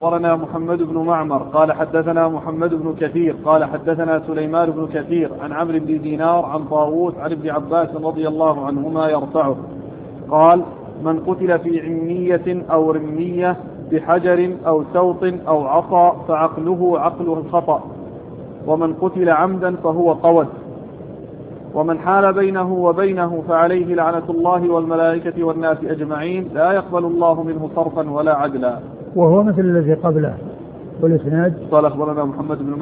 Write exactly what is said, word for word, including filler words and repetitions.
أخبرنا محمد بن معمر قال حدثنا محمد بن كثير قال حدثنا سليمان بن كثير عن عمرو بن دينار عن طاووس عن ابن عباس رضي الله عنهما يرفعه قال: من قتل في عمية أو رمية بحجر أو سوط أو عصا فعقله عقل الخطأ، ومن قتل عمدا فهو قوس، ومن حال بينه وبينه فعليه لعنة الله والملائكة والناس أجمعين، لا يقبل الله منه صرفا ولا عدلا. وهو مثل الذي قبله. والإسناد قال أخبرنا محمد بن